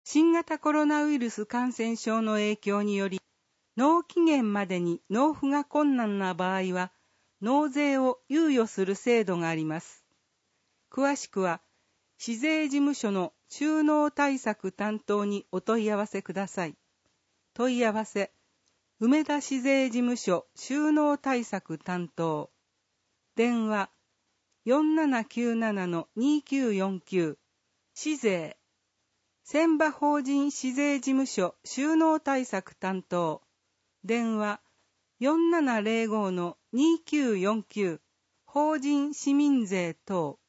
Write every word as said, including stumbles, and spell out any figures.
新型コロナウイルス感染症の影響により、納期限までに納付が困難な場合は、納税を猶予する制度があります。詳しくは、市税事務所の収納対策担当にお問い合わせください。問い合わせ、梅田市税事務所収納対策担当。電話、よんななきゅうななのにきゅうよんきゅう。市税。船場法人市税事務所収納対策担当。電話、よんななぜろごのにきゅうよんきゅう。法人市民税等。